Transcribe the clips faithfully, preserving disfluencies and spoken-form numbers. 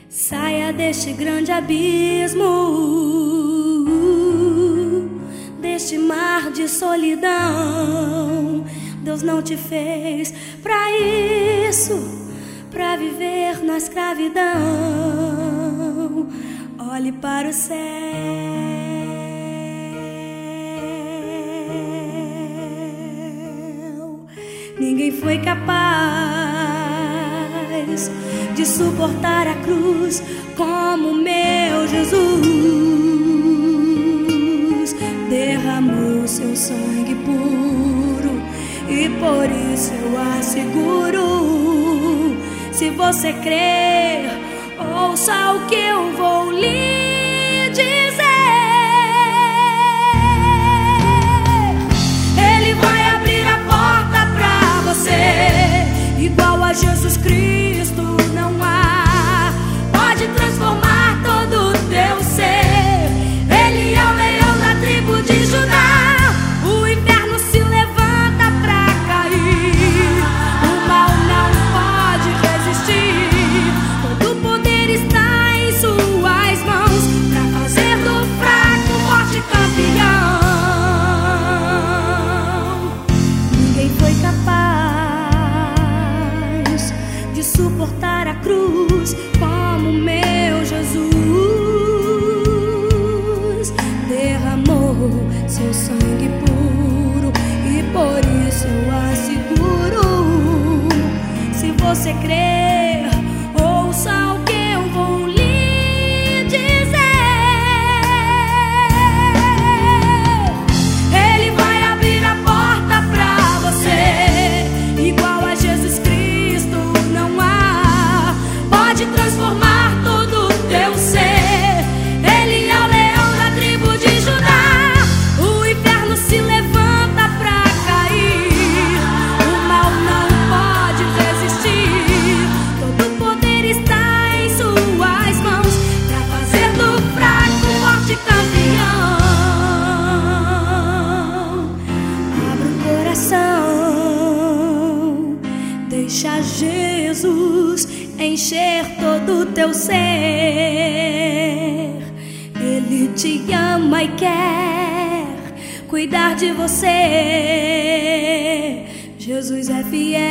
Saia deste grande abismo, deste mar de solidão. Deus não te fez pra isso, pra viver na escravidão. Olhe para o céu. Ninguém foi capaz de suportar a cruz como meu Jesus. Derramou seu sangue puro e por isso eu asseguro. Se você crer, ouça o que eu vou lhe dizer. Ele vai abrir a porta pra você, igual a Jesus Cristo não há. Pode transformar todo o teu ser. Ele é o leão da tribo de Judá. O inferno se levanta pra cair, o mal não pode resistir. Todo o poder está em suas mãos pra fazer do fraco forte campeão. Ninguém foi capaz de suportar a cruz como meu Jesus. Derramou seu sangue puro e por isso eu asseguro. Se você crer, ouça o que eu vou lhe dizer. Ele vai abrir a porta pra você, igual a Jesus Cristo não há. Pode transformar todo o teu ser. Ele é o leão da tribo de Judá. O inferno se levanta pra cair, o mal não pode resistir. Todo o poder está em suas mãos pra fazer do fraco forte campeão. Abra o coração, deixa Jesus encher todo o teu ser. Ele te ama e quer cuidar de você. Jesus é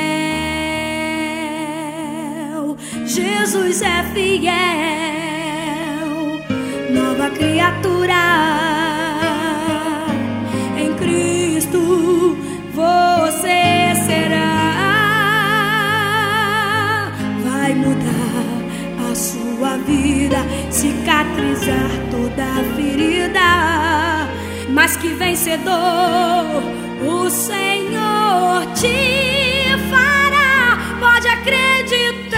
fiel, Jesus é fiel. Nova criatura em Cristo você será. Vai mudar a sua vida, cicatrizar toda a ferida. Mas que vencedor o Senhor te fará. Pode acreditar.